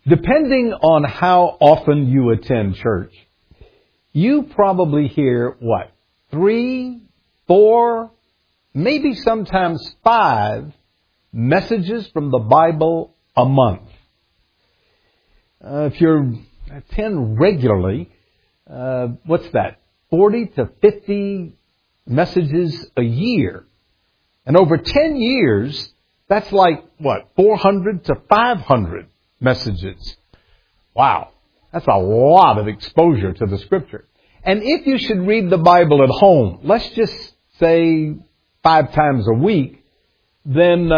Depending on how often you attend church, you probably hear, 3, 4, maybe sometimes 5 messages from the Bible a month. If you attend regularly, what's that? 40 to 50 messages a year. And over 10 years, that's 400 to 500 messages. Wow. That's a lot of exposure to the Scripture. And if you should read the Bible at home, let's just say 5 times a week, then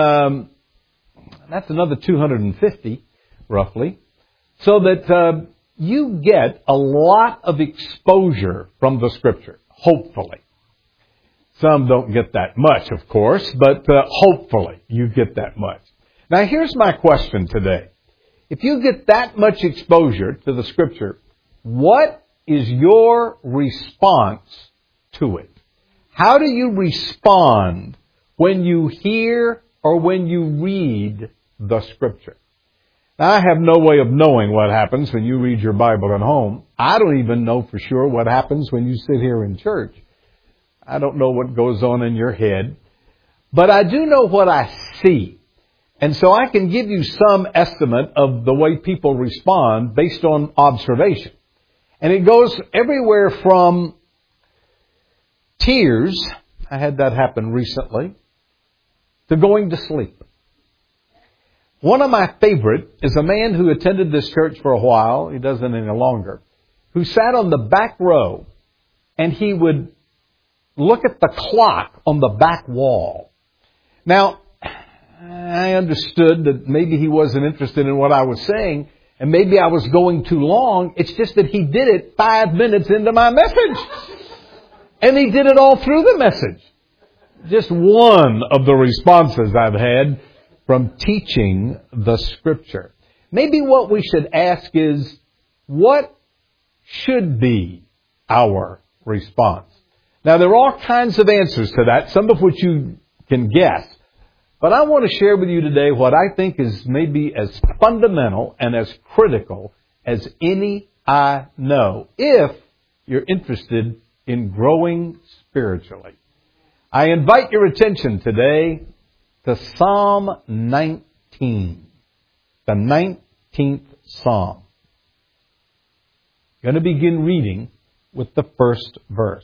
that's another 250, roughly. So that you get a lot of exposure from the Scripture, hopefully. Some don't get that much, of course, but hopefully you get that much. Now here's my question today. If you get that much exposure to the Scripture, what is your response to it? How do you respond when you hear or when you read the Scripture? Now, I have no way of knowing what happens when you read your Bible at home. I don't even know for sure what happens when you sit here in church. I don't know what goes on in your head. But I do know what I see. And so I can give you some estimate of the way people respond based on observation. And it goes everywhere from tears, I had that happen recently, to going to sleep. One of my favorite is a man who attended this church for a while, he doesn't any longer, who sat on the back row and he would look at the clock on the back wall. Now, I understood that maybe he wasn't interested in what I was saying, and maybe I was going too long. It's just that he did it 5 minutes into my message. And he did it all through the message. Just one of the responses I've had from teaching the Scripture. Maybe what we should ask is, what should be our response? Now, there are all kinds of answers to that, some of which you can guess. But I want to share with you today what I think is maybe as fundamental and as critical as any I know, if you're interested in growing spiritually. I invite your attention today to Psalm 19, the 19th Psalm. I'm going to begin reading with the first verse.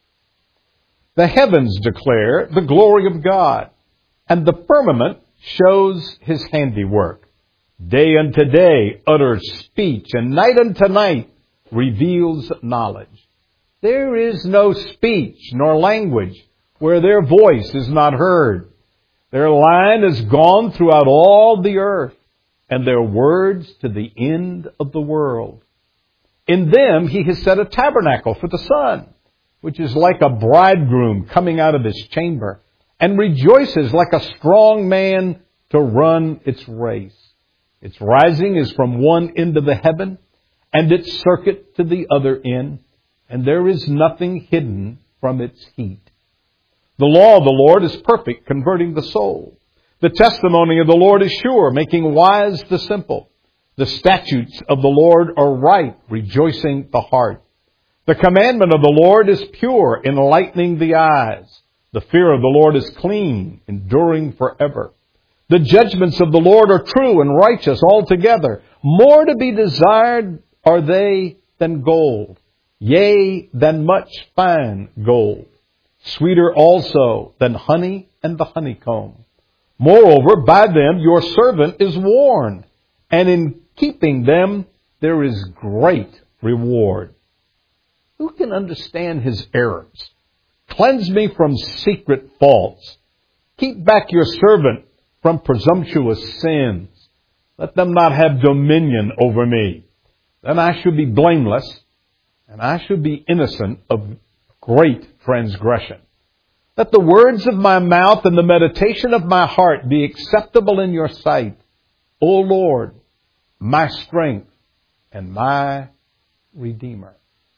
The heavens declare the glory of God, and the firmament shows His handiwork. Day unto day utters speech, and night unto night reveals knowledge. There is no speech nor language where their voice is not heard. Their line is gone throughout all the earth, and their words to the end of the world. In them He has set a tabernacle for the sun, which is like a bridegroom coming out of his chamber, and rejoices like a strong man to run its race. Its rising is from one end of the heaven, and its circuit to the other end, and there is nothing hidden from its heat. The law of the Lord is perfect, converting the soul. The testimony of the Lord is sure, making wise the simple. The statutes of the Lord are right, rejoicing the heart. The commandment of the Lord is pure, enlightening the eyes. The fear of the Lord is clean, enduring forever. The judgments of the Lord are true and righteous altogether. More to be desired are they than gold, yea, than much fine gold. Sweeter also than honey and the honeycomb. Moreover, by them your servant is warned, and in keeping them there is great reward. Who can understand His errors? Cleanse me from secret faults. Keep back your servant from presumptuous sins. Let them not have dominion over me. Then I shall be blameless, and I shall be innocent of great transgression. Let the words of my mouth and the meditation of my heart be acceptable in your sight, O Lord, my strength and my Redeemer.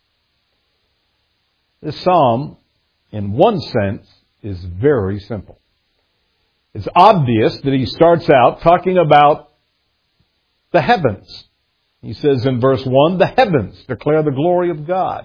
This psalm, in one sense, is very simple. It's obvious that he starts out talking about the heavens, He says in verse 1, the heavens declare the glory of God.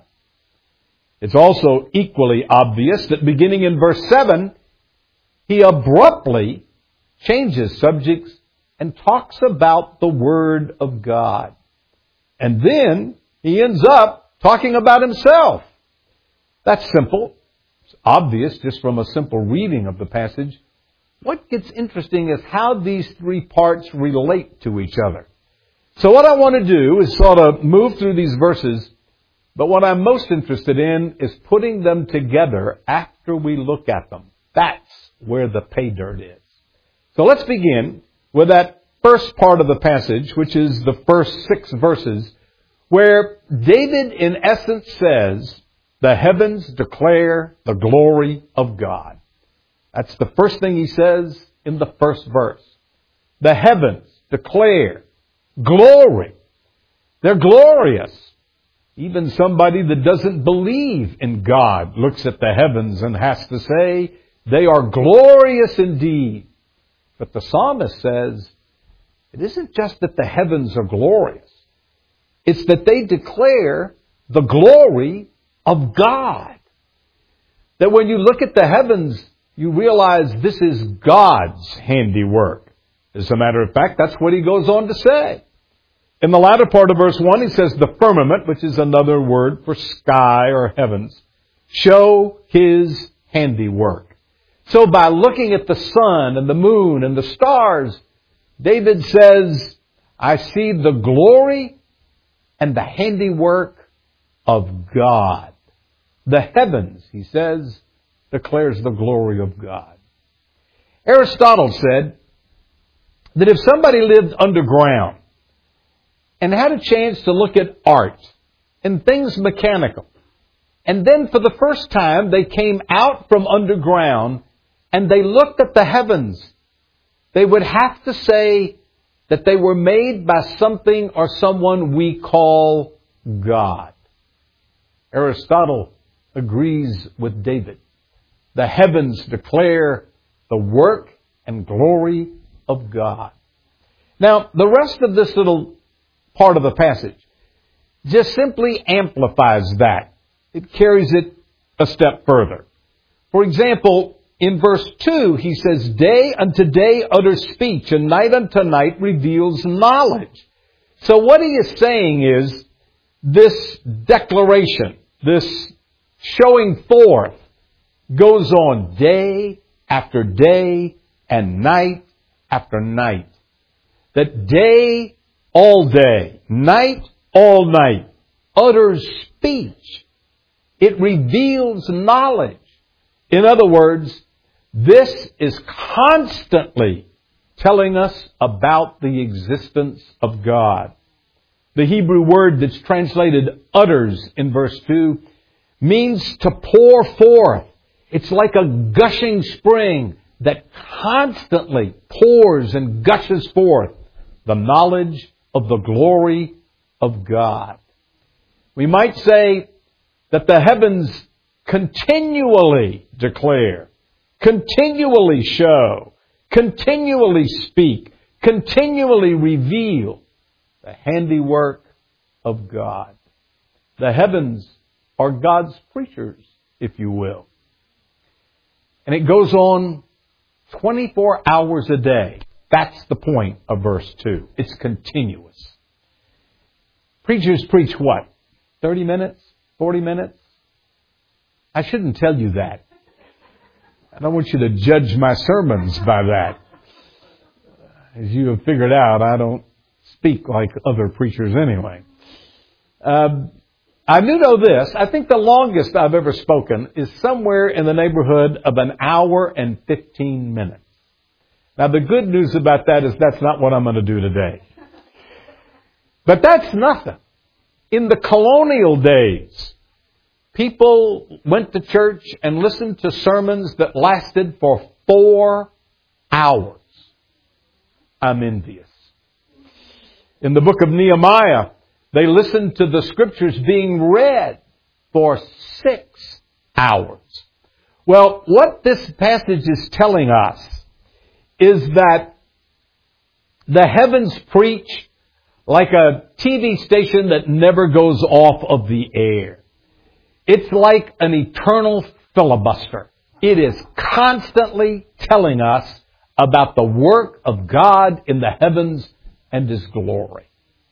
It's also equally obvious that beginning in verse 7, he abruptly changes subjects and talks about the Word of God. And then he ends up talking about himself. That's simple. It's obvious just from a simple reading of the passage. What gets interesting is how these three parts relate to each other. So what I want to do is sort of move through these verses, but what I'm most interested in is putting them together after we look at them. That's where the pay dirt is. So let's begin with that first part of the passage, which is the first 6 verses, where David in essence says, the heavens declare the glory of God. That's the first thing he says in the first verse. The heavens declare glory. They're glorious. Even somebody that doesn't believe in God looks at the heavens and has to say, they are glorious indeed. But the psalmist says, it isn't just that the heavens are glorious. It's that they declare the glory of God. That when you look at the heavens, you realize this is God's handiwork. As a matter of fact, that's what he goes on to say. In the latter part of verse 1, he says, the firmament, which is another word for sky or heavens, show his handiwork. So by looking at the sun and the moon and the stars, David says, I see the glory and the handiwork of God. The heavens, he says, declares the glory of God. Aristotle said that if somebody lived underground and had a chance to look at art and things mechanical, and then for the first time they came out from underground and they looked at the heavens, they would have to say that they were made by something or someone we call God. Aristotle agrees with David. The heavens declare the work and glory of God. Now, the rest of this little part of the passage just simply amplifies that. It carries it a step further. For example, in verse 2, he says, day unto day utters speech, and night unto night reveals knowledge. So what he is saying is, this declaration, this showing forth, goes on day after day and night after night. That day, all day, night, all night, utters speech. It reveals knowledge. In other words, this is constantly telling us about the existence of God. The Hebrew word that's translated utters in verse 2 means to pour forth. It's like a gushing spring that constantly pours and gushes forth the knowledge of the glory of God. We might say that the heavens continually declare, continually show, continually speak, continually reveal the handiwork of God. The heavens are God's preachers, if you will. And it goes on 24 hours a day. That's the point of verse 2. It's continuous. Preachers preach what? 30 minutes? 40 minutes? I shouldn't tell you that. I don't want you to judge my sermons by that. As you have figured out, I don't speak like other preachers anyway. I do know this. I think the longest I've ever spoken is somewhere in the neighborhood of an hour and 15 minutes. Now, the good news about that is that's not what I'm going to do today. But that's nothing. In the colonial days, people went to church and listened to sermons that lasted for 4 hours. I'm envious. In the book of Nehemiah, they listened to the scriptures being read for 6 hours. Well, what this passage is telling us is that the heavens preach like a TV station that never goes off of the air. It's like an eternal filibuster. It is constantly telling us about the work of God in the heavens and His glory.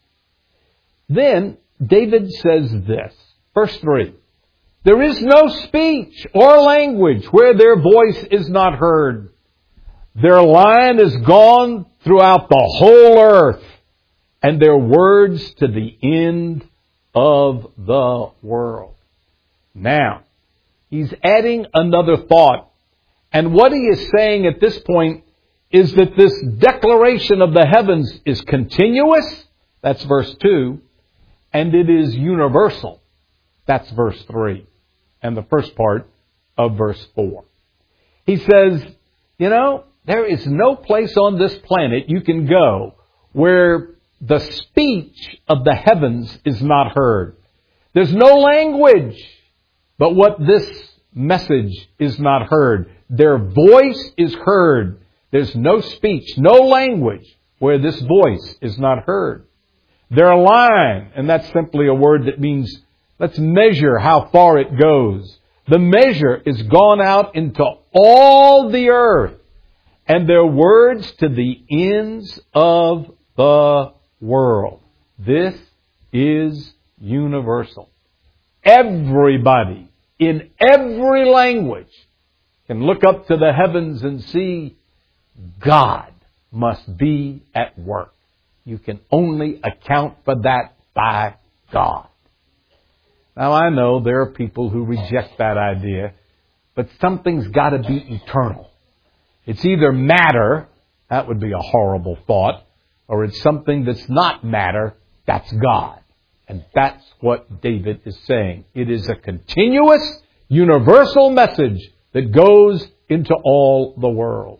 Then David says this, verse 3, there is no speech or language where their voice is not heard. Their line is gone throughout the whole earth, and their words to the end of the world. Now, he's adding another thought. And what he is saying at this point is that this declaration of the heavens is continuous. That's verse 2. And it is universal. That's verse 3. And the first part of verse 4. He says, there is no place on this planet you can go where the speech of the heavens is not heard. There's no language but what this message is not heard. Their voice is heard. There's no speech, no language where this voice is not heard. Their line, and that's simply a word that means let's measure how far it goes. The measure is gone out into all the earth, and their words to the ends of the world. This is universal. Everybody in every language can look up to the heavens and see God must be at work. You can only account for that by God. Now, I know there are people who reject that idea, but something's got to be eternal. It's either matter, that would be a horrible thought, or it's something that's not matter, that's God. And that's what David is saying. It is a continuous, universal message that goes into all the world.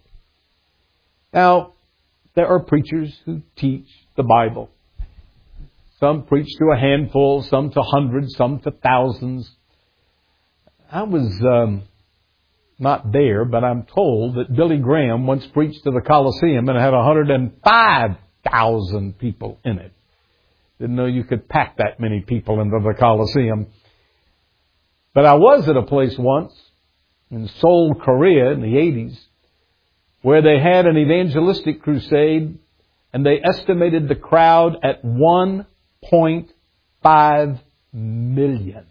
Now, there are preachers who teach the Bible. Some preach to a handful, some to hundreds, some to thousands. I was not there, but I'm told that Billy Graham once preached to the Colosseum and it had 105,000 people in it. Didn't know you could pack that many people into the Colosseum. But I was at a place once in Seoul, Korea in the 80s where they had an evangelistic crusade and they estimated the crowd at 1.5 million.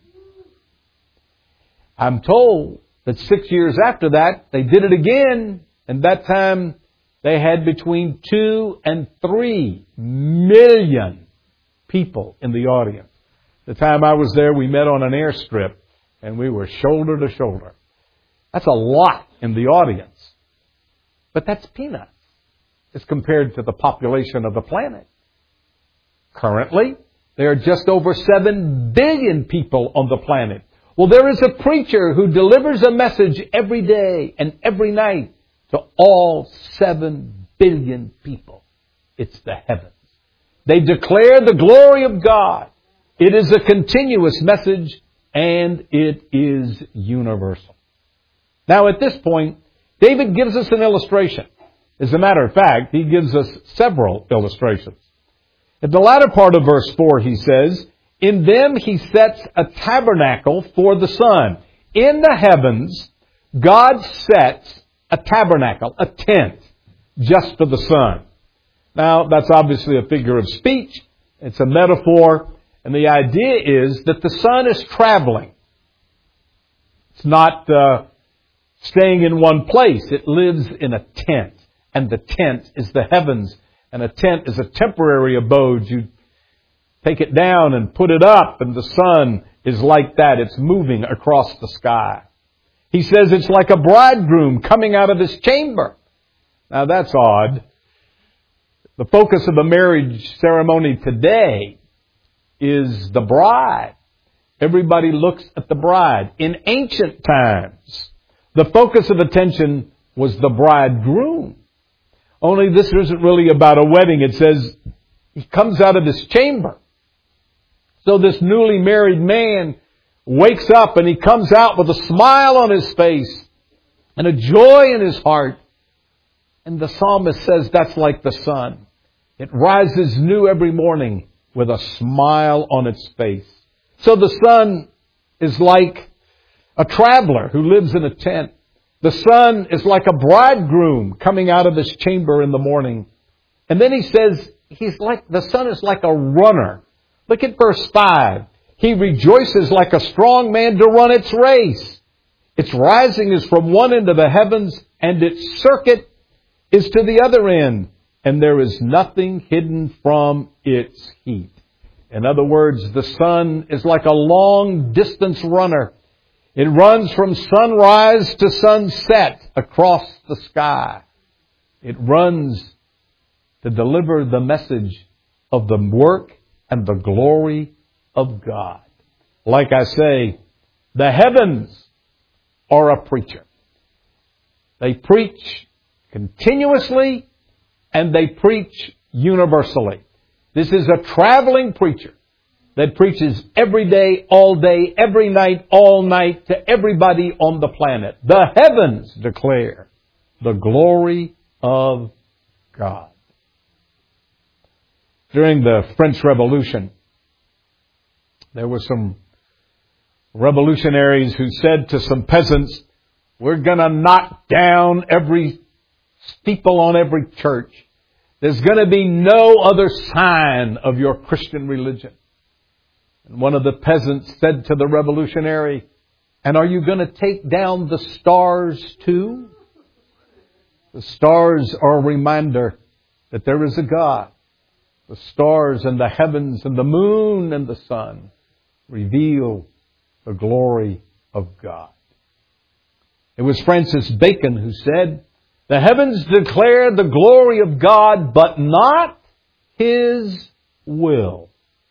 I'm told that 6 years after that, they did it again, and that time they had between 2 and 3 million people in the audience. The time I was there, we met on an airstrip, and we were shoulder to shoulder. That's a lot in the audience. But that's peanuts as compared to the population of the planet. Currently, there are just over 7 billion people on the planet. Well, there is a preacher who delivers a message every day and every night to all 7 billion people. It's the heavens. They declare the glory of God. It is a continuous message, and it is universal. Now, at this point, David gives us an illustration. As a matter of fact, he gives us several illustrations. At the latter part of verse 4, he says, in them he sets a tabernacle for the sun. In the heavens, God sets a tabernacle, a tent, just for the sun. Now, that's obviously a figure of speech. It's a metaphor. And the idea is that the sun is traveling. It's not staying in one place. It lives in a tent. And the tent is the heavens. And a tent is a temporary abode. You take it down and put it up, and the sun is like that. It's moving across the sky. He says it's like a bridegroom coming out of his chamber. Now that's odd. The focus of the marriage ceremony today is the bride. Everybody looks at the bride. In ancient times, the focus of attention was the bridegroom. Only this isn't really about a wedding. It says he comes out of his chamber. So this newly married man wakes up and he comes out with a smile on his face and a joy in his heart. And the psalmist says that's like the sun. It rises new every morning with a smile on its face. So the sun is like a traveler who lives in a tent. The sun is like a bridegroom coming out of his chamber in the morning. And then he says, the sun is like a runner. Look at verse 5. He rejoices like a strong man to run its race. Its rising is from one end of the heavens, and its circuit is to the other end, and there is nothing hidden from its heat. In other words, the sun is like a long-distance runner. It runs from sunrise to sunset across the sky. It runs to deliver the message of the work and the glory of God. Like I say, the heavens are a preacher. They preach continuously and they preach universally. This is a traveling preacher that preaches every day, all day, every night, all night to everybody on the planet. The heavens declare the glory of God. During the French Revolution, there were some revolutionaries who said to some peasants, "We're going to knock down every steeple on every church. There's going to be no other sign of your Christian religion." And one of the peasants said to the revolutionary, "And are you going to take down the stars too?" The stars are a reminder that there is a God. The stars and the heavens and the moon and the sun reveal the glory of God. It was Francis Bacon who said, "The heavens declare the glory of God, but not His will."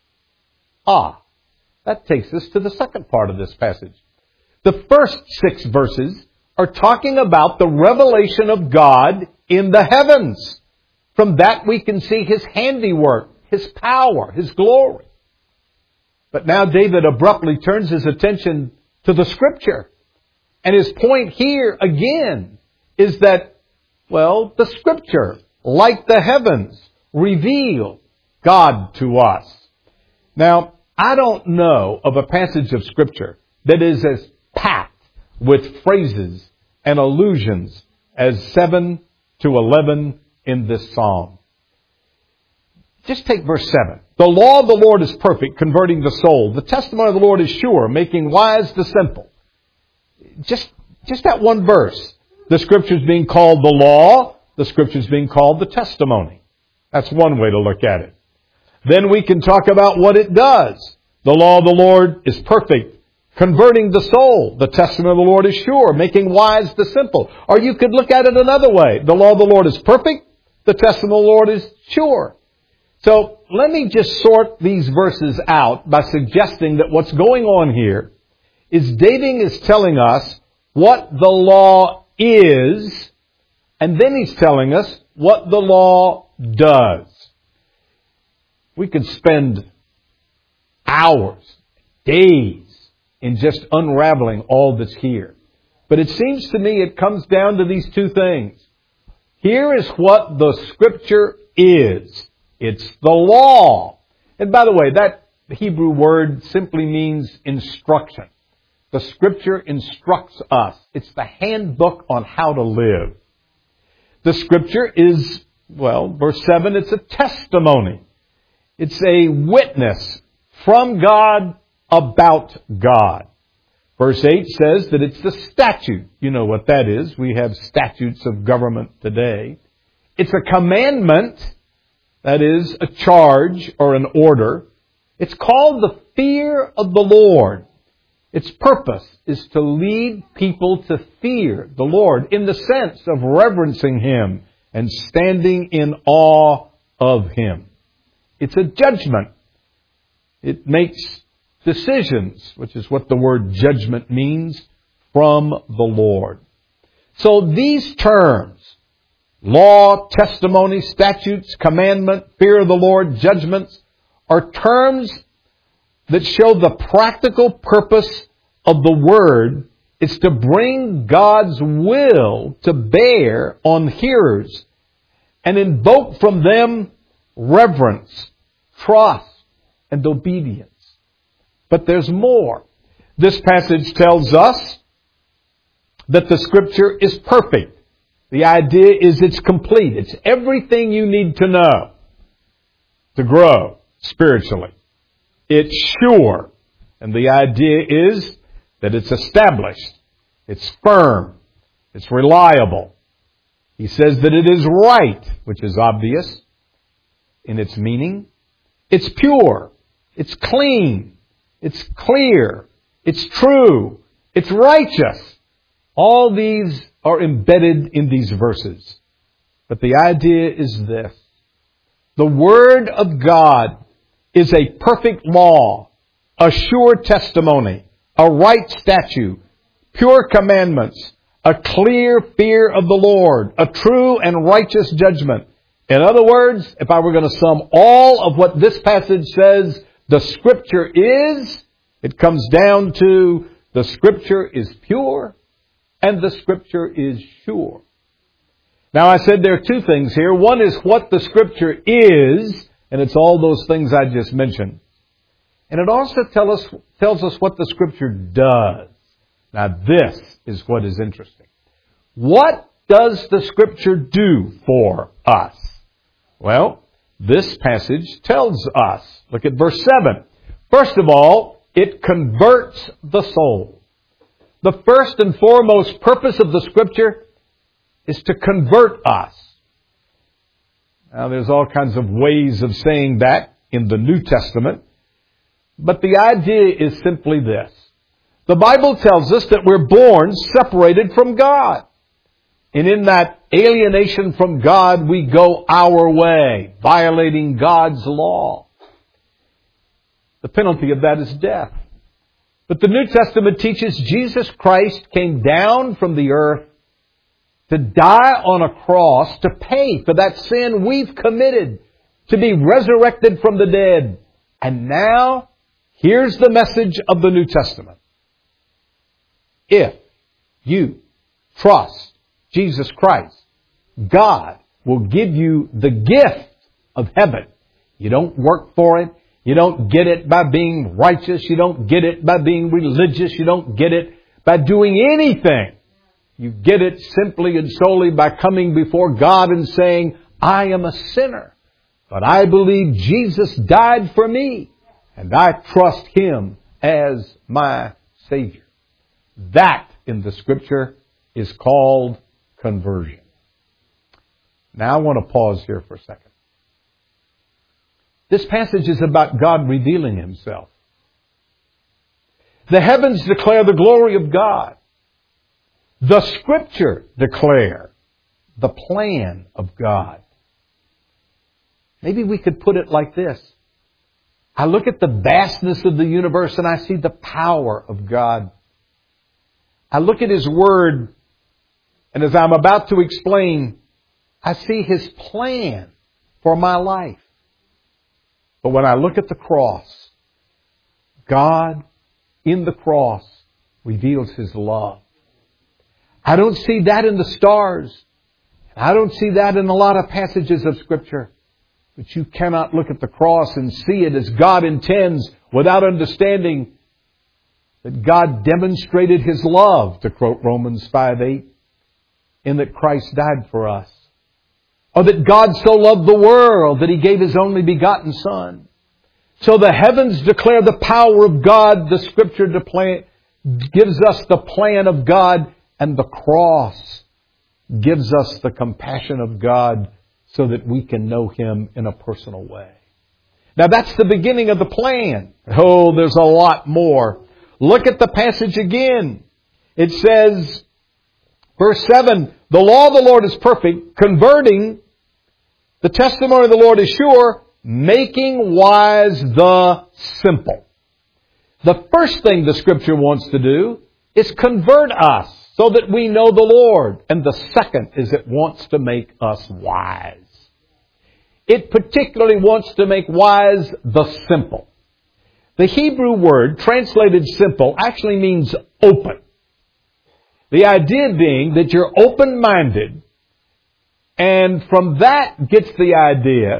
That takes us to the second part of this passage. The first 6 verses are talking about the revelation of God in the heavens. From that we can see His handiwork, His power, His glory. But now David abruptly turns his attention to the Scripture. And his point here, again, is that, the Scripture, like the heavens, reveal God to us. Now, I don't know of a passage of Scripture that is as packed with phrases and allusions as 7 to 11 in this psalm. Just take verse 7. "The law of the Lord is perfect, converting the soul. The testimony of the Lord is sure, making wise the simple." Just that one verse. The Scripture's being called the law. The Scripture's being called the testimony. That's one way to look at it. Then we can talk about what it does. The law of the Lord is perfect, converting the soul. The testimony of the Lord is sure, making wise the simple. Or you could look at it another way. The law of the Lord is perfect. The testimony of the Lord is sure. So let me just sort these verses out by suggesting that what's going on here is David is telling us what the law is, and then he's telling us what the law does. We could spend hours, days, in just unraveling all that's here. But it seems to me it comes down to these two things. Here is what the Scripture is. It's the law. And by the way, that Hebrew word simply means instruction. The Scripture instructs us. It's the handbook on how to live. The Scripture is, verse 7, it's a testimony. It's a witness from God about God. Verse 8 says that it's the statute. You know what that is. We have statutes of government today. It's a commandment. That is a charge or an order. It's called the fear of the Lord. Its purpose is to lead people to fear the Lord in the sense of reverencing Him and standing in awe of Him. It's a judgment. It makes decisions, which is what the word judgment means, from the Lord. So these terms, law, testimony, statutes, commandment, fear of the Lord, judgments, are terms that show the practical purpose of the Word is to bring God's will to bear on hearers and invoke from them reverence, trust, and obedience. But there's more. This passage tells us that the Scripture is perfect. The idea is it's complete. It's everything you need to know to grow spiritually. It's sure. And the idea is that it's established. It's firm. It's reliable. He says that it is right, which is obvious in its meaning. It's pure. It's clean. It's clear. It's true. It's righteous. All these are embedded in these verses. But the idea is this. The Word of God is a perfect law, a sure testimony, a right statute, pure commandments, a clear fear of the Lord, a true and righteous judgment. In other words, if I were going to sum all of what this passage says the Scripture is, it comes down to the Scripture is pure and the Scripture is sure. Now I said there are two things here. One is what the Scripture is, and it's all those things I just mentioned. And it also tells us what the Scripture does. Now this is what is interesting. What does the Scripture do for us? Well, this passage tells us. Look at verse 7. First of all, it converts the soul. The first and foremost purpose of the Scripture is to convert us. Now, there's all kinds of ways of saying that in the New Testament. But the idea is simply this. The Bible tells us that we're born separated from God. And in that alienation from God, we go our way, violating God's law. The penalty of that is death. But the New Testament teaches Jesus Christ came down from the earth to die on a cross to pay for that sin we've committed, to be resurrected from the dead. And now, here's the message of the New Testament. If you trust Jesus Christ, God will give you the gift of heaven. You don't work for it. You don't get it by being righteous. You don't get it by being religious. You don't get it by doing anything. You get it simply and solely by coming before God and saying, I am a sinner, but I believe Jesus died for me, and I trust Him as my Savior. That in the Scripture is called conversion. Now I want to pause here for a second. This passage is about God revealing Himself. The heavens declare the glory of God. The Scripture declare the plan of God. Maybe we could put it like this. I look at the vastness of the universe and I see the power of God. I look at His Word, and as I'm about to explain, I see His plan for my life. But when I look at the cross, God in the cross reveals His love. I don't see that in the stars. I don't see that in a lot of passages of Scripture. But you cannot look at the cross and see it as God intends without understanding that God demonstrated His love, to quote Romans 5:8, in that Christ died for us. Or that God so loved the world that He gave His only begotten Son. So the heavens declare the power of God. The Scripture gives us the plan of God. And the cross gives us the compassion of God so that we can know Him in a personal way. Now that's the beginning of the plan. Oh, there's a lot more. Look at the passage again. It says, verse 7, the law of the Lord is perfect, converting. The testimony of the Lord is sure, making wise the simple. The first thing the Scripture wants to do is convert us so that we know the Lord. And the second is it wants to make us wise. It particularly wants to make wise the simple. The Hebrew word translated simple actually means open. The idea being that you're open-minded, and from that gets the idea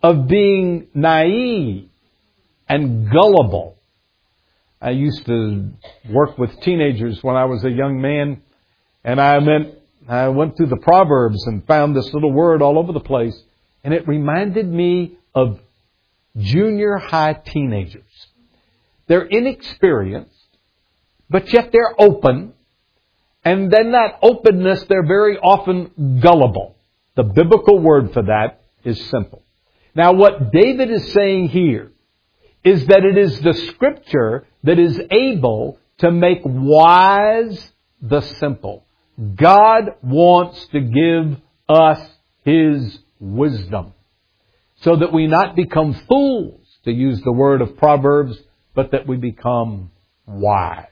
of being naive and gullible. I used to work with teenagers when I was a young man, and I went through the Proverbs and found this little word all over the place, and it reminded me of junior high teenagers. They're inexperienced, but yet they're open, and then that openness, they're very often gullible. The biblical word for that is simple. Now, what David is saying here is that it is the Scripture that is able to make wise the simple. God wants to give us His wisdom so that we not become fools, to use the word of Proverbs, but that we become wise.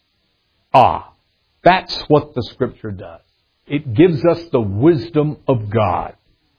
That's what the Scripture does. It gives us the wisdom of God.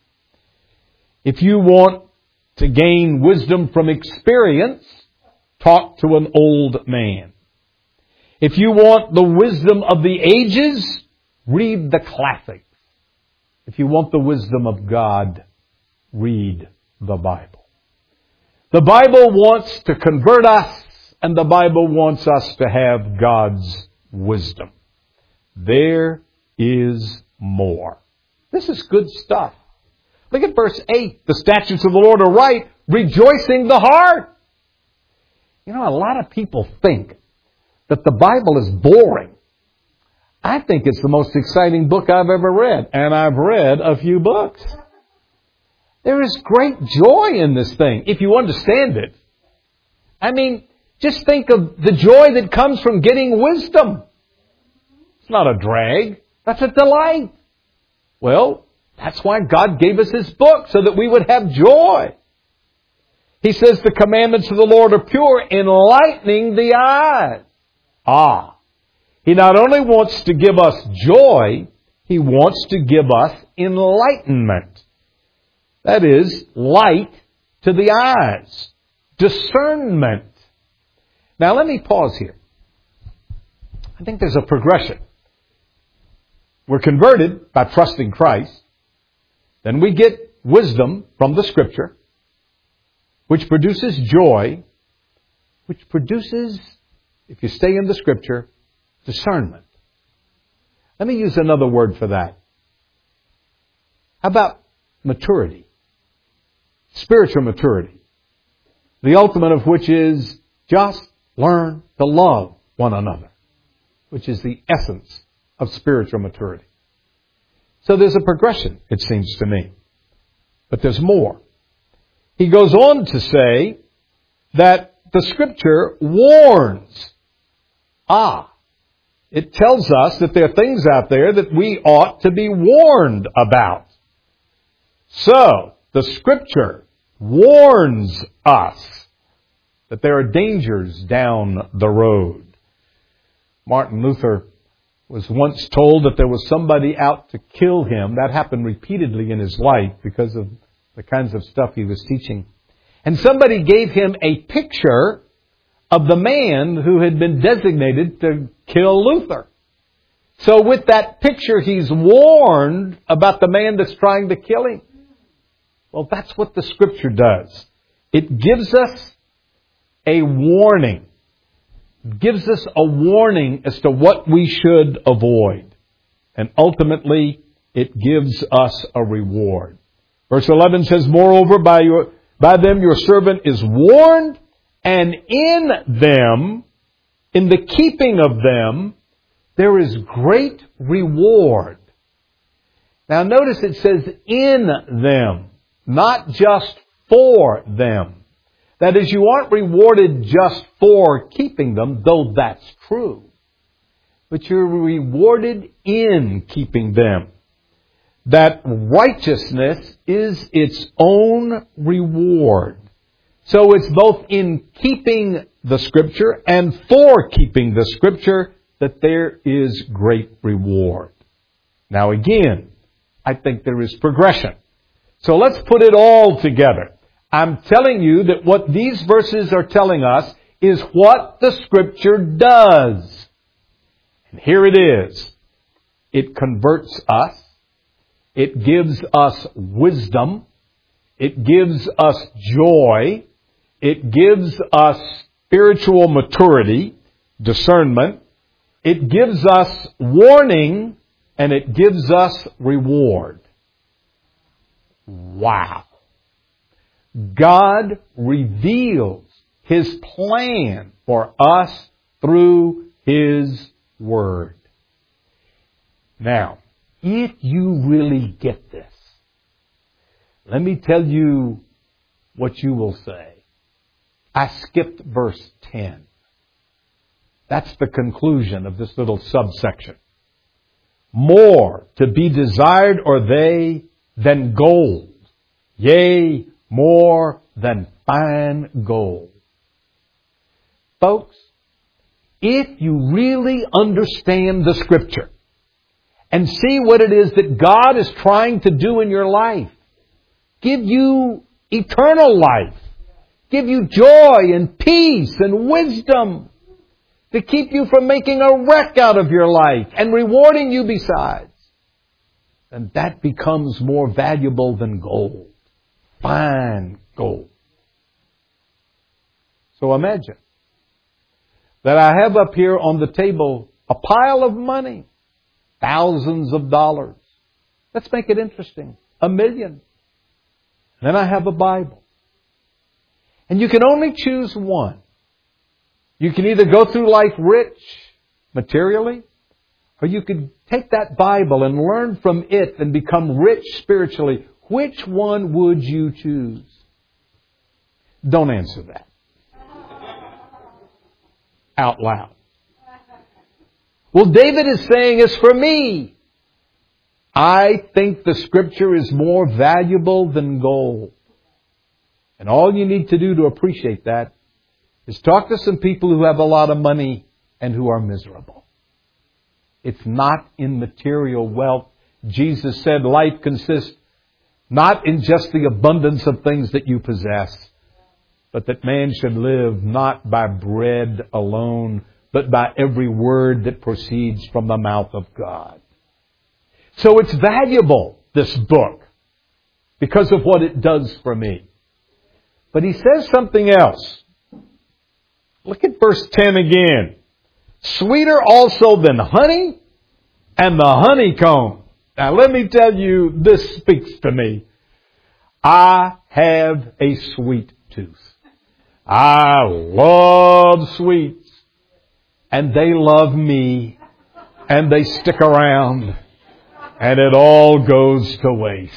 If you want to gain wisdom from experience, talk to an old man. If you want the wisdom of the ages, read the classics. If you want the wisdom of God, read the Bible. The Bible wants to convert us, and the Bible wants us to have God's wisdom. There is more. This is good stuff. Look at verse 8. The statutes of the Lord are right, rejoicing the heart. You know, a lot of people think that the Bible is boring. I think it's the most exciting book I've ever read, and I've read a few books. There is great joy in this thing, if you understand it. I mean, just think of the joy that comes from getting wisdom. It's not a drag. That's a delight. Well, that's why God gave us His book, so that we would have joy. He says the commandments of the Lord are pure, enlightening the eyes. He not only wants to give us joy, He wants to give us enlightenment. That is, light to the eyes. Discernment. Now let me pause here. I think there's a progression. We're converted by trusting Christ. Then we get wisdom from the Scripture, which produces joy, which produces, if you stay in the Scripture, discernment. Let me use another word for that. How about maturity? Spiritual maturity. The ultimate of which is just learn to love one another, which is the essence of spiritual maturity. So there's a progression, it seems to me. But there's more. He goes on to say that the Scripture warns. It tells us that there are things out there that we ought to be warned about. So, the Scripture warns us that there are dangers down the road. Martin Luther was once told that there was somebody out to kill him. That happened repeatedly in his life because of the kinds of stuff he was teaching. And somebody gave him a picture of the man who had been designated to kill Luther. So with that picture, he's warned about the man that's trying to kill him. Well, that's what the Scripture does. It gives us a warning. It gives us a warning as to what we should avoid. And ultimately, it gives us a reward. Verse 11 says, moreover, by them your servant is warned, and in them, in the keeping of them, there is great reward. Now notice it says in them, not just for them. That is, you aren't rewarded just for keeping them, though that's true. But you're rewarded in keeping them. That righteousness is its own reward. So it's both in keeping the Scripture and for keeping the Scripture that there is great reward. Now again, I think there is progression. So let's put it all together. I'm telling you that what these verses are telling us is what the Scripture does. And here it is. It converts us. It gives us wisdom. It gives us joy. It gives us spiritual maturity, discernment. It gives us warning, and it gives us reward. Wow. God reveals His plan for us through His Word. Now, if you really get this, let me tell you what you will say. I skipped verse 10. That's the conclusion of this little subsection. More to be desired are they than gold, yea, more than fine gold. Folks, if you really understand the Scripture and see what it is that God is trying to do in your life, give you eternal life, give you joy and peace and wisdom, to keep you from making a wreck out of your life and rewarding you besides, then that becomes more valuable than gold. Fine gold. So imagine that I have up here on the table a pile of money, thousands of dollars. Let's make it interesting. 1 million. Then I have a Bible. And you can only choose one. You can either go through life rich materially, or you could take that Bible and learn from it and become rich spiritually. Which one would you choose? Don't answer that out loud. Well, David is saying, as for me, I think the Scripture is more valuable than gold. And all you need to do to appreciate that is talk to some people who have a lot of money and who are miserable. It's not in material wealth. Jesus said life consists not in just the abundance of things that you possess, but that man should live not by bread alone, but by every word that proceeds from the mouth of God. So it's valuable, this book, because of what it does for me. But he says something else. Look at verse 10 again. Sweeter also than honey and the honeycomb. Now let me tell you, this speaks to me. I have a sweet tooth. I love sweets. And they love me. And they stick around. And it all goes to waste.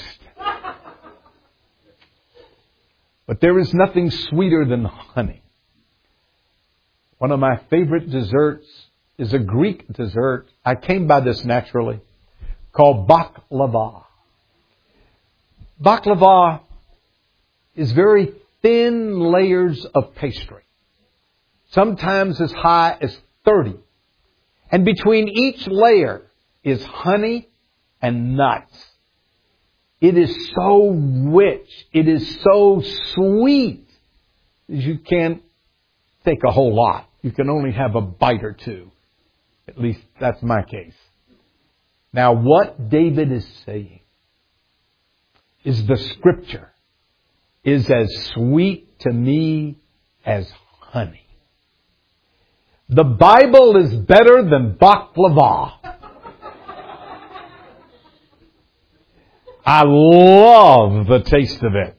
But there is nothing sweeter than honey. One of my favorite desserts is a Greek dessert. I came by this naturally, called baklava. Baklava is very thin layers of pastry, sometimes as high as 30. And between each layer is honey and nuts. It is so rich. It is so sweet. You can't take a whole lot. You can only have a bite or two. At least that's my case. Now what David is saying is the Scripture is as sweet to me as honey. The Bible is better than baklava. I love the taste of it.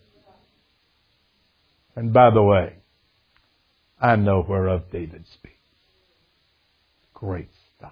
And by the way, I know whereof David speaks. Great stuff.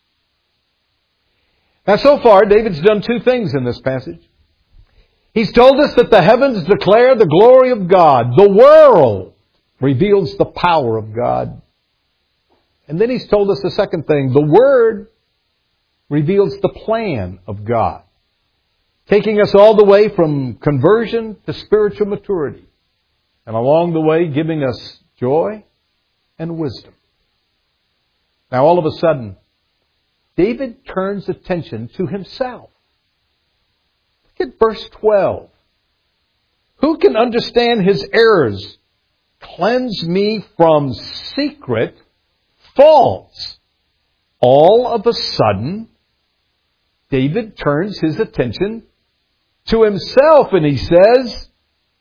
Now so far, David's done two things in this passage. He's told us that the heavens declare the glory of God. The world reveals the power of God. And then he's told us the second thing. The Word reveals the plan of God, taking us all the way from conversion to spiritual maturity. And along the way, giving us joy and wisdom. Now all of a sudden, David turns attention to himself. Look at verse 12. Who can understand his errors? Cleanse me from secret faults. All of a sudden, David turns his attention to himself and he says,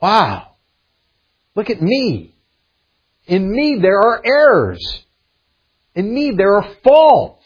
Wow. Look at me. In me there are errors. In me there are faults.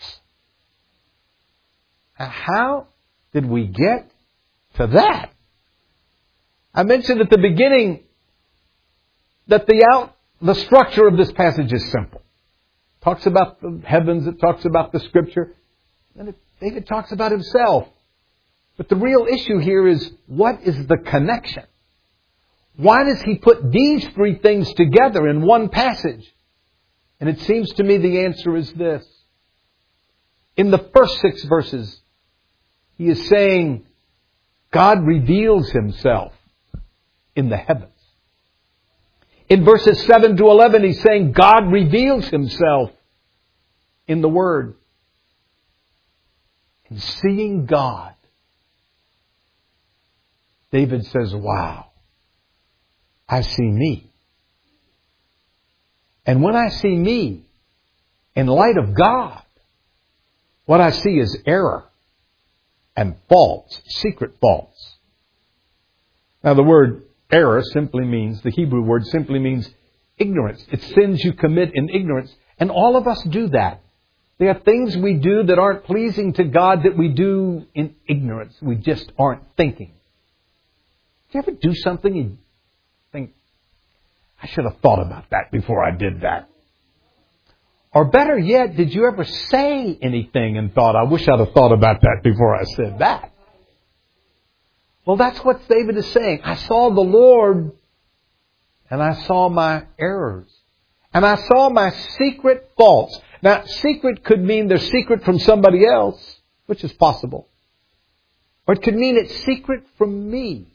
How did we get to that? I mentioned at the beginning that the structure of this passage is simple. It talks about the heavens, it talks about the Scripture, and David talks about himself. But the real issue here is, what is the connection? Why does he put these three things together in one passage? And it seems to me the answer is this. In the first 6 verses, he is saying God reveals Himself in the heavens. In verses 7 to 11, he's saying God reveals Himself in the Word. In seeing God, David says, wow, I see me. And when I see me, in light of God, what I see is error and faults, secret faults. Now the word error the Hebrew word simply means ignorance. It's sins you commit in ignorance. And all of us do that. There are things we do that aren't pleasing to God that we do in ignorance. We just aren't thinking. Do you ever do something and think, I should have thought about that before I did that? Or better yet, did you ever say anything and thought, I wish I'd have thought about that before I said that? Well, that's what David is saying. I saw the Lord and I saw my errors. And I saw my secret faults. Now, secret could mean they're secret from somebody else, which is possible. Or it could mean it's secret from me.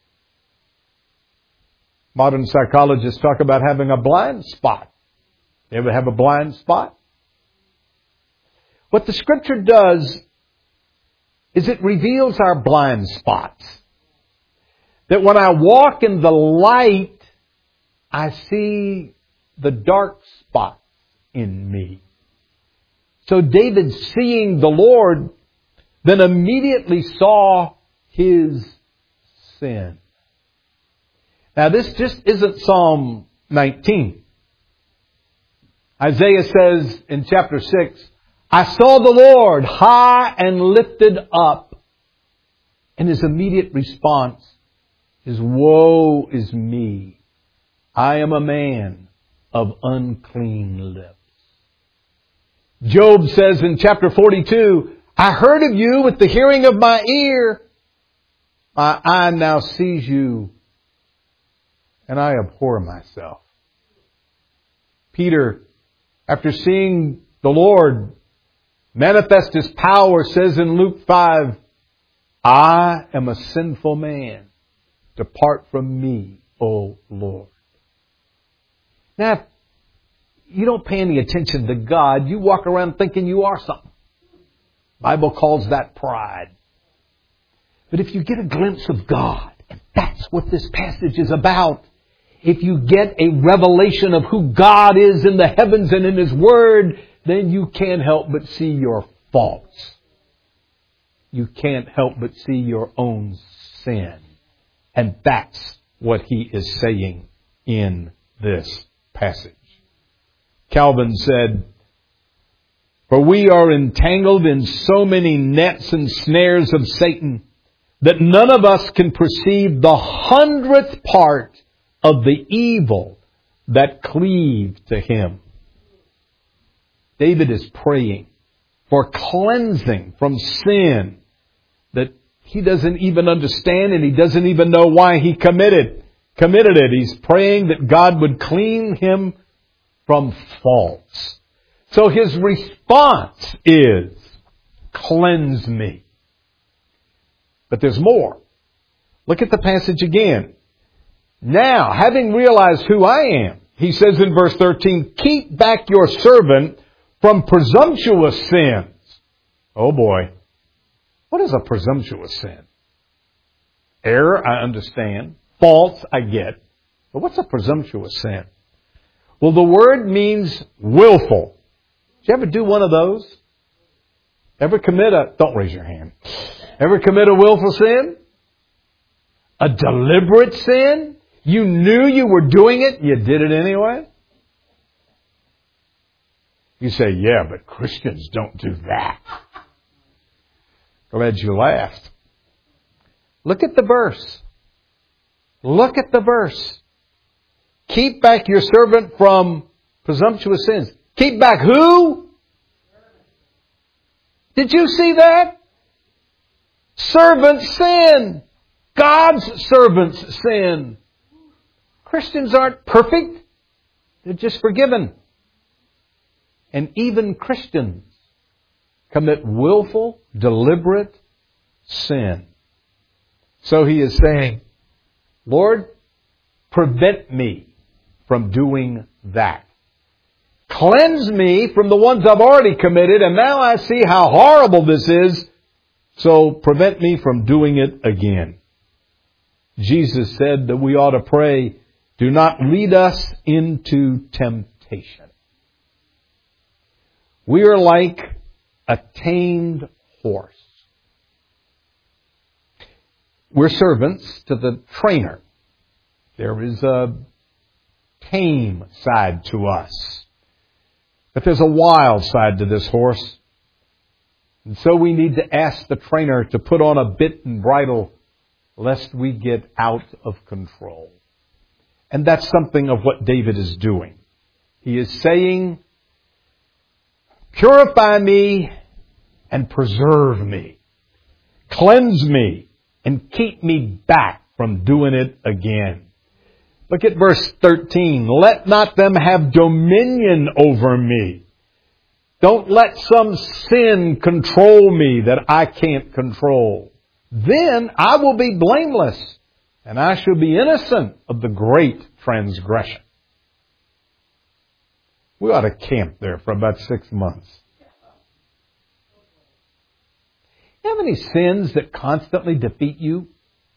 Modern psychologists talk about having a blind spot. You ever have a blind spot? What the Scripture does is it reveals our blind spots. That when I walk in the light, I see the dark spots in me. So David, seeing the Lord, then immediately saw his sin. Now this just isn't Psalm 19. Isaiah says in chapter 6, I saw the Lord high and lifted up. And his immediate response is, woe is me. I am a man of unclean lips. Job says in chapter 42, I heard of you with the hearing of my ear. My eye now sees you, and I abhor myself. Peter, after seeing the Lord manifest His power, says in Luke 5, I am a sinful man. Depart from me, O Lord. Now, if you don't pay any attention to God, you walk around thinking you are something. The Bible calls that pride. But if you get a glimpse of God, and that's what this passage is about, if you get a revelation of who God is in the heavens and in His Word, then you can't help but see your faults. You can't help but see your own sin. And that's what he is saying in this passage. Calvin said, for we are entangled in so many nets and snares of Satan that none of us can perceive the 100th part of the evil that cleave to him. David is praying for cleansing from sin that he doesn't even understand, and he doesn't even know why he committed it. He's praying that God would clean him from faults. So his response is, cleanse me. But there's more. Look at the passage again. Now, having realized who I am, he says in verse 13, keep back your servant from presumptuous sins. Oh boy. What is a presumptuous sin? Error, I understand. Faults, I get. But what's a presumptuous sin? Well, the word means willful. Did you ever do one of those? Ever commit don't raise your hand. Ever commit a willful sin? A deliberate sin? You knew you were doing it, you did it anyway? You say, yeah, but Christians don't do that. Glad you laughed. Look at the verse. Look at the verse. Keep back your servant from presumptuous sins. Keep back who? Did you see that? Servants sin. God's servants sin. Christians aren't perfect. They're just forgiven. And even Christians commit willful, deliberate sin. So he is saying, Lord, prevent me from doing that. Cleanse me from the ones I've already committed, and now I see how horrible this is, so prevent me from doing it again. Jesus said that we ought to pray, do not lead us into temptation. We are like a tamed horse. We're servants to the trainer. There is a tame side to us. But there's a wild side to this horse. And so we need to ask the trainer to put on a bit and bridle lest we get out of control. And that's something of what David is doing. He is saying, purify me and preserve me. Cleanse me and keep me back from doing it again. Look at verse 13. Let not them have dominion over me. Don't let some sin control me that I can't control. Then I will be blameless, and I shall be innocent of the great transgression. We ought to camp there for about 6 months. You have any sins that constantly defeat you?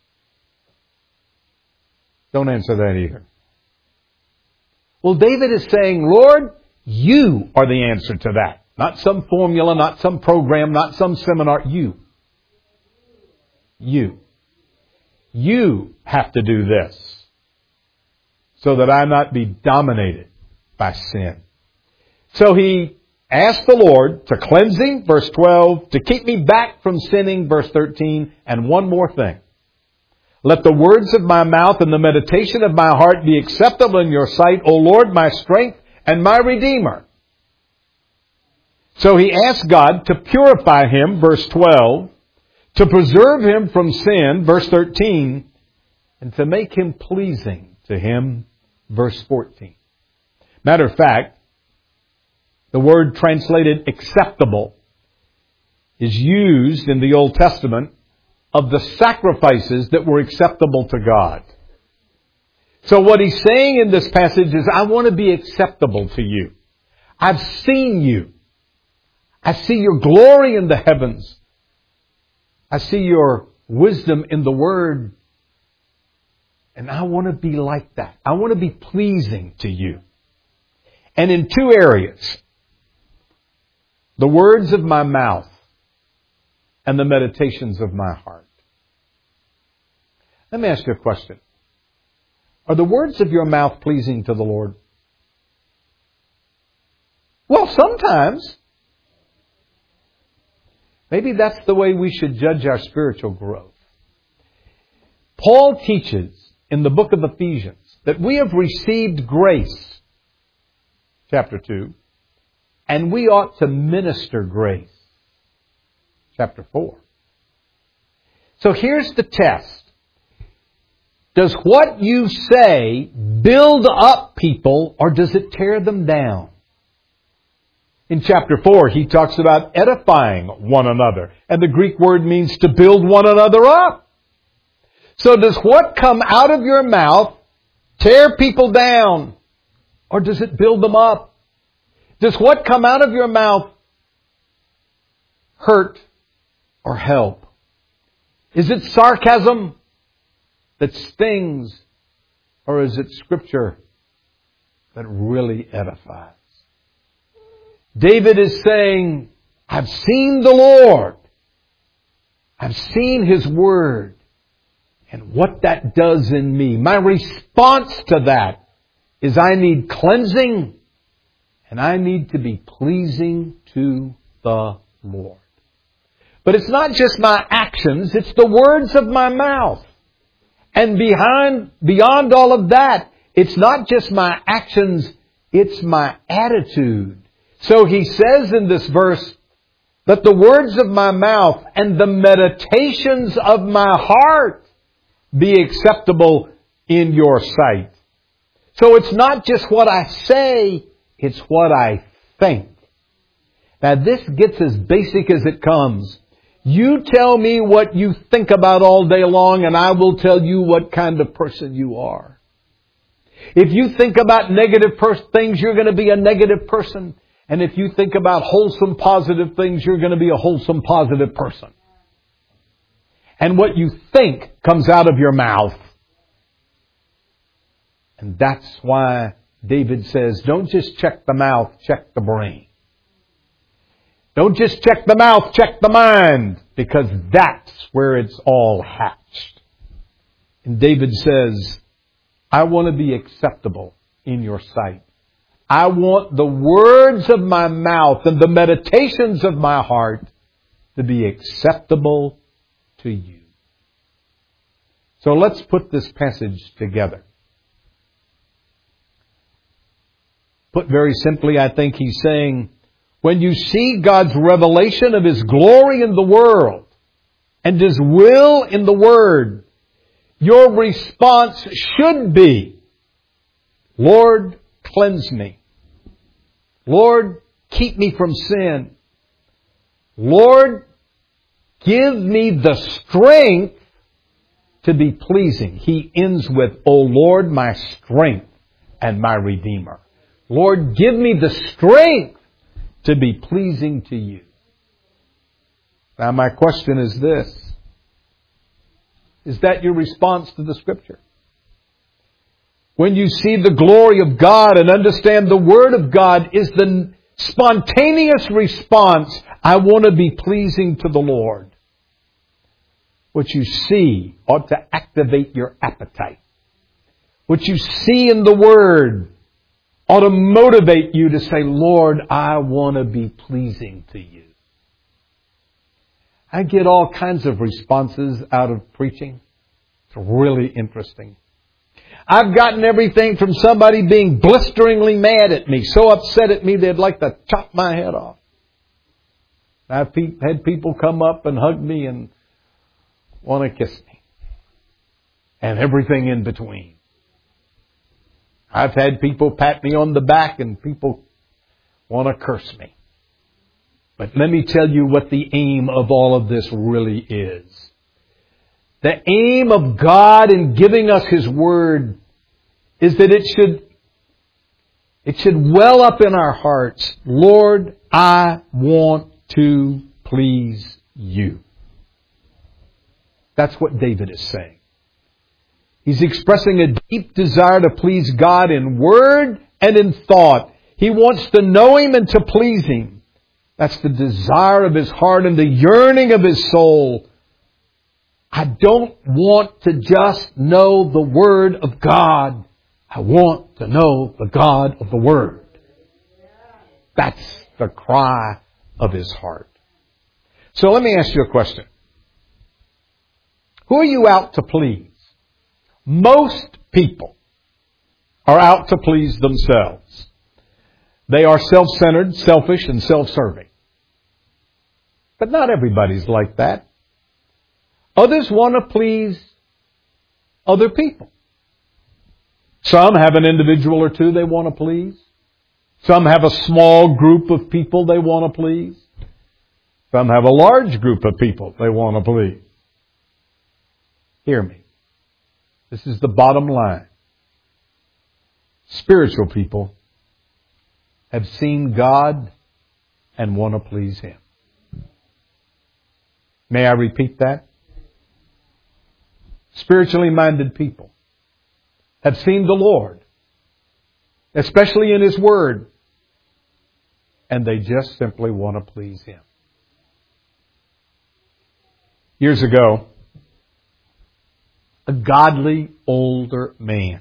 Don't answer that either. Well, David is saying, Lord, you are the answer to that. Not some formula, not some program, not some seminar. You. You have to do this so that I not be dominated by sin. So he asked the Lord to cleanse him, verse 12, to keep me back from sinning, verse 13, and one more thing. Let the words of my mouth and the meditation of my heart be acceptable in your sight, O Lord, my strength and my Redeemer. So he asked God to purify him, verse 12, to preserve him from sin, verse 13, and to make him pleasing to him, verse 14. Matter of fact, the word translated acceptable is used in the Old Testament of the sacrifices that were acceptable to God. So what he's saying in this passage is, I want to be acceptable to you. I've seen you. I see your glory in the heavens. I see your wisdom in the Word. And I want to be like that. I want to be pleasing to you. And in 2 areas, the words of my mouth and the meditations of my heart. Let me ask you a question. Are the words of your mouth pleasing to the Lord? Well, sometimes. Maybe that's the way we should judge our spiritual growth. Paul teaches in the book of Ephesians that we have received grace, chapter 2, and we ought to minister grace, chapter 4. So here's the test. Does what you say build up people, or does it tear them down? In chapter 4, he talks about edifying one another. And the Greek word means to build one another up. So does what come out of your mouth tear people down? Or does it build them up? Does what come out of your mouth hurt or help? Is it sarcasm that stings? Or is it Scripture that really edifies? David is saying, I've seen the Lord. I've seen His Word. And what that does in me, my response to that is I need cleansing and I need to be pleasing to the Lord. But it's not just my actions, it's the words of my mouth. And beyond all of that, it's not just my actions, it's my attitude. So he says in this verse, that the words of my mouth and the meditations of my heart be acceptable in your sight. So it's not just what I say, it's what I think. Now this gets as basic as it comes. You tell me what you think about all day long and I will tell you what kind of person you are. If you think about negative things, you're going to be a negative person. And if you think about wholesome, positive things, you're going to be a wholesome, positive person. And what you think comes out of your mouth. And that's why David says, don't just check the mouth, check the brain. Don't just check the mouth, check the mind. Because that's where it's all hatched. And David says, I want to be acceptable in your sight. I want the words of my mouth and the meditations of my heart to be acceptable to you. So let's put this passage together. Put very simply, I think he's saying, when you see God's revelation of His glory in the world and His will in the Word, your response should be, Lord, cleanse me. Lord, keep me from sin. Lord, give me the strength to be pleasing. He ends with, O Lord, my strength and my Redeemer. Lord, give me the strength to be pleasing to you. Now my question is this. Is that your response to the Scripture? When you see the glory of God and understand the Word of God, is the spontaneous response, I want to be pleasing to the Lord. What you see ought to activate your appetite. What you see in the Word ought to motivate you to say, Lord, I want to be pleasing to you. I get all kinds of responses out of preaching. It's really interesting. I've gotten everything from somebody being blisteringly mad at me, so upset at me they'd like to chop my head off. I've had people come up and hug me and want to kiss me. And everything in between. I've had people pat me on the back and people want to curse me. But let me tell you what the aim of all of this really is. The aim of God in giving us His Word is that it should well up in our hearts. Lord, I want to please you. That's what David is saying. He's expressing a deep desire to please God in word and in thought. He wants to know Him and to please Him. That's the desire of his heart and the yearning of his soul. I don't want to just know the Word of God. I want to know the God of the Word. That's the cry of his heart. So let me ask you a question. Who are you out to please? Most people are out to please themselves. They are self-centered, selfish, and self-serving. But not everybody's like that. Others want to please other people. Some have an individual or two they want to please. Some have a small group of people they want to please. Some have a large group of people they want to please. Hear me. This is the bottom line. Spiritual people have seen God and want to please Him. May I repeat that? Spiritually minded people have seen the Lord, especially in His Word, and they just simply want to please Him. Years ago, a godly older man,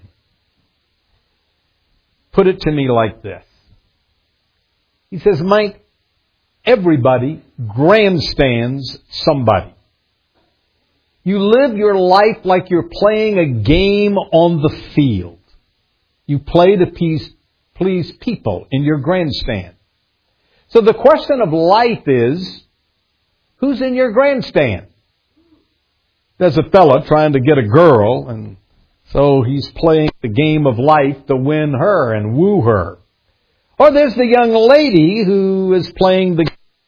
put it to me like this. He says, Mike, everybody grandstands somebody. You live your life like you're playing a game on the field. You play to please people in your grandstand. So the question of life is, who's in your grandstand? There's a fella trying to get a girl, and so he's playing the game of life to win her and woo her. Or there's the young lady who is playing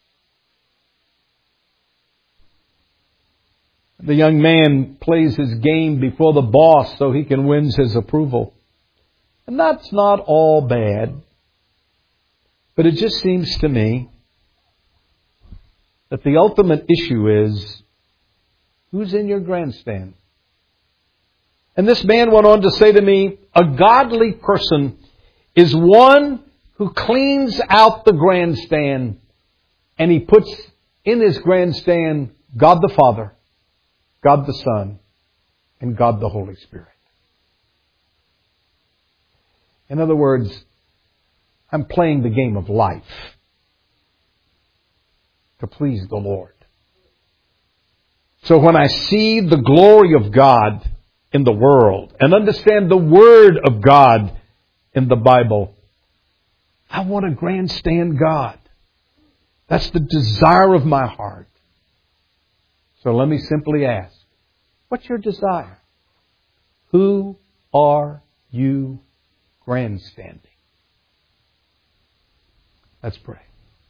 the young man plays his game before the boss so he can win his approval. And that's not all bad. But it just seems to me that the ultimate issue is, who's in your grandstand? And this man went on to say to me, a godly person is one who cleans out the grandstand and he puts in his grandstand God the Father, God the Son, and God the Holy Spirit. In other words, I'm playing the game of life to please the Lord. So when I see the glory of God in the world and understand the Word of God in the Bible, I want to grandstand God. That's the desire of my heart. So let me simply ask, what's your desire? Who are you grandstanding? Let's pray.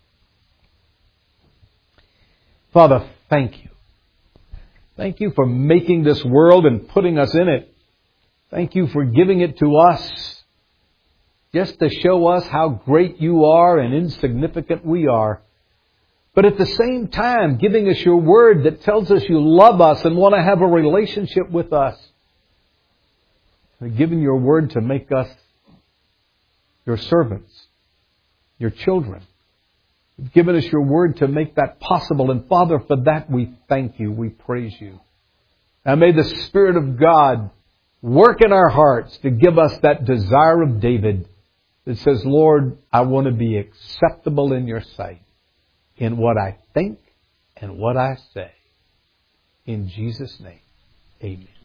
Father, thank you. Thank you for making this world and putting us in it. Thank you for giving it to us just to show us how great you are and insignificant we are. But at the same time, giving us your word that tells us you love us and want to have a relationship with us. And giving your word to make us your servants, your children. You've given us your word to make that possible. And Father, for that we thank you. We praise you. And may the Spirit of God work in our hearts to give us that desire of David that says, Lord, I want to be acceptable in your sight in what I think and what I say. In Jesus' name, amen.